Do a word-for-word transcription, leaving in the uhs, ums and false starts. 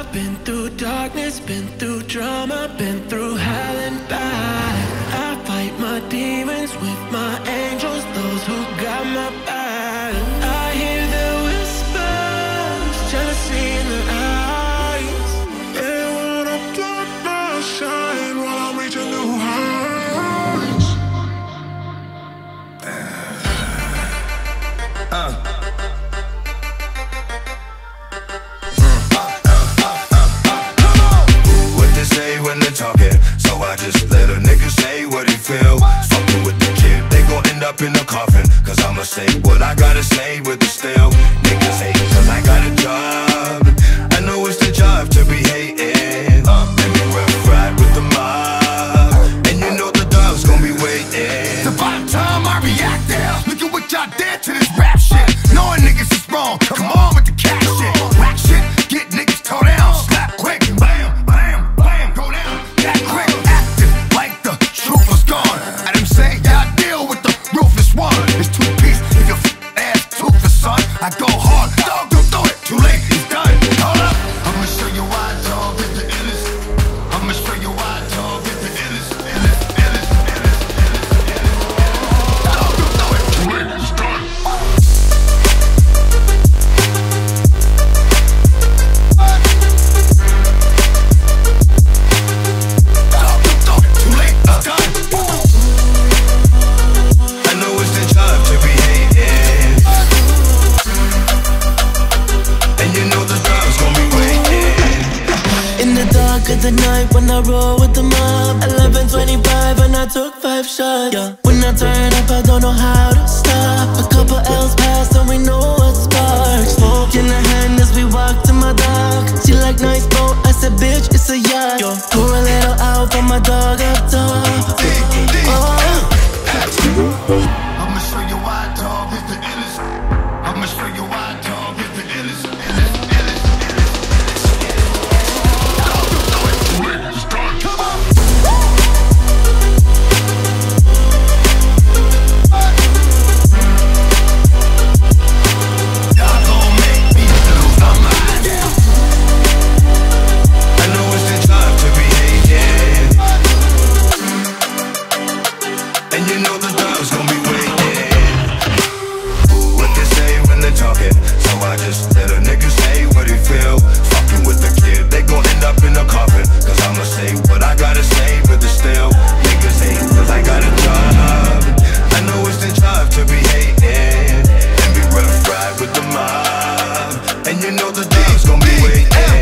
I've been through darkness, been through drama, been through hell and back. I fight my demons with my angels, those who got my back. I hear their whispers, jealousy in their eyes. They wanna block my shine while I'm reaching new heights. Uh. Talking, so I just let a nigga say what he feel. Fucking with the kid, they gon' end up in the coffin. Cause I'ma say what I gotta say with the still. Niggas hate cause I got a job. I know it's the job to be hating. uh, Let me rough ride with the mob, and you know the dog's gon' be waiting. It's about time I react now. Look at what y'all did to this rap shit. Knowing niggas is wrong, come on with the cash shit. Whack shit, get niggas towed down. Slap quick, bam, bam, bam, go down. That quick, acting like the truth was gone. Adam say, yeah, I deal with the ruthless one. It's two piece, if your f ass toothless, son. I go hard, dog, don't do it. Too late, it's done. Hold up, I'ma show you why dog is the illest. I'ma show you why dog is the illest. Illest, illest, illest, illest, illest. Dog, don't do it. Too late, it's done. At the night when I roll with the mob, eleven twenty-five and I took five shots. Yeah. When I turn up, I don't know how to stop. A couple L's passed and we know what sparks. Smoke in her hand as we walk to my dock. She like nice boat, I said bitch, it's a yacht. Yo. Pour a little out for my dog up top. Oh. I'ma show you why dog is the illest. I'ma show you why dog is the illest. Illest, illest, illest, illest. Come on. Y'all gon' make me lose my mind. I know it's the job to be hating, and you know the dog's gon' be waiting. What they say when they're talking, so I just let a nigga say what he feel. Fucking with the kid, they gon' end up in a coffin. Cause I'ma say what I gotta say with the still. Niggas hate cause I got a job. I know it's the job to be hating, and be rough ride with the mob, and you know the dog's gon' be waiting.